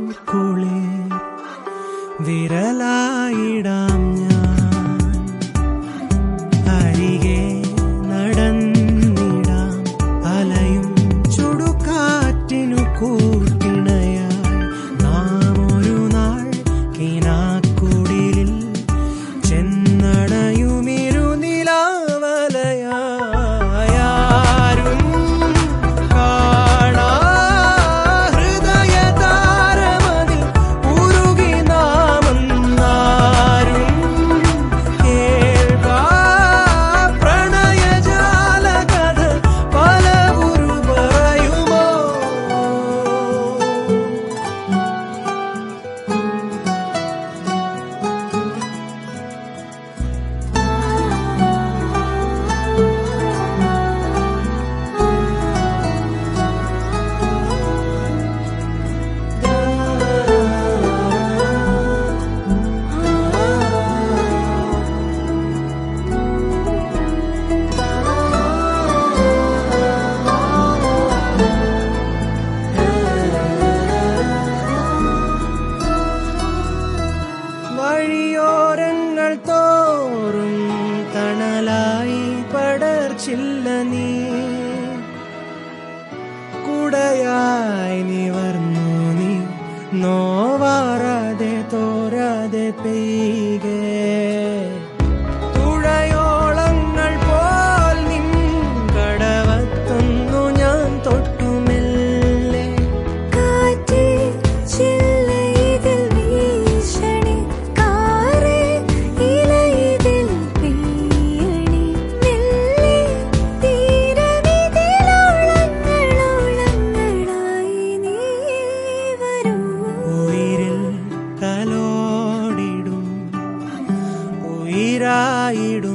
കുളിർ വിരലായിടാം ഞാൻ അരികെ നടന്നിടാം അലയും ചുടുകാറ്റിനു കൂട്ടിണയായി നാം ഒരു നാൾ കിനാക്കുടിലിൽ ചെന്നടയുമിരുനിലാവലയാരും കാണാ ഹൃദയതാരമതിൽ ഉരുകി നാമെന്നാരും കേൾക്കാ പ്രണയജാലകഥ പലവുരു പറയുമോ വഴിയോരങ്ങൾ തോറും തണലായി പടർച്ചില്ല നീ കുടയായി നിവർന്നു നീ നോവാറാതെ തോരാതെ പെയ്കെ തുഴയോളങ്ങൾ പോൽ നിൻ കടവത്തൊന്നു ഞാൻ തൊട്ടുമെല്ലെ കാറ്റേ ചില്ലയിതിൽ വീശണി കാറേ ഇലയിതിൽ പെയ്യണി മെല്ലെ തീരമിതിലോളങ്ങളോളങ്ങളായി നീ വരൂ ഉയിരിൽ തലോടിടും ഉയിരായിടും